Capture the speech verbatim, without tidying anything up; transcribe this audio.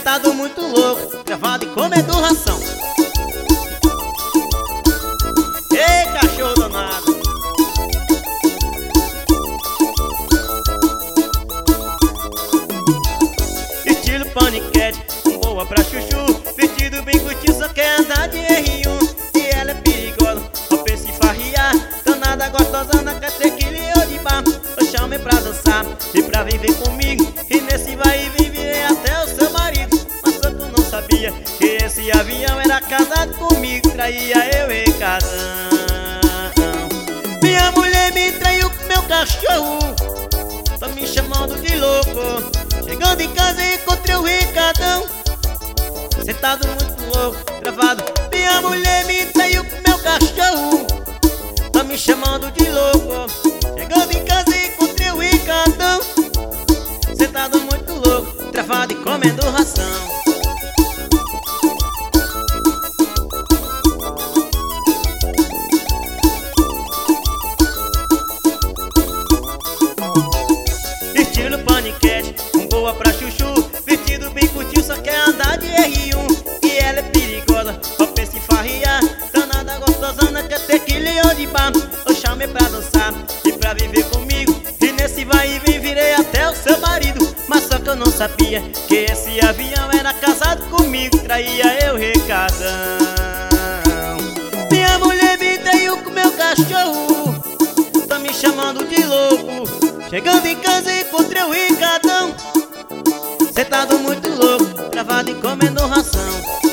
sentado muito louco, travado e comendo ração. Ei, cachorro danado! Estilo paniquete, um boa pra chuchu, vestido bem curtinho, só quer andar de R um. E ela é perigosa, só pensa em farriar, danada gostosona, quer ter que ou de bar. Eu chamei pra dançar e pra viver comigo, e nesse vai e vem virei até o seu marido. Mas só tu não sabia que esse avião era casado comigo, traía eu em casão. Minha mulher me traiu com meu cachorro, tá me chamando de louco. Chegando em casa encontrei o Ricardão, sentado muito louco, travado. Minha mulher me traiu com meu cachorro, tá me chamando de louco. Chegando em casa encontrei o Ricardão, sentado muito louco, travado e comendo ração. Estilo paniquete, um boa pra chuchu, vestido bem curtinho, só quer andar de R um. E ela é perigosa, só pensa em farriar, danada gostosona, quer ter que leão de bar. Eu chamei pra dançar e pra viver comigo, e nesse vai e vem virei até o seu marido. Mas só que eu não sabia que esse avião era casado comigo, traía eu Ricardão. Minha mulher me traiu com meu cachorro, tá me chamando de louco. Chegando em casa encontrei o Ricardão, sentado muito louco, travado e comendo ração.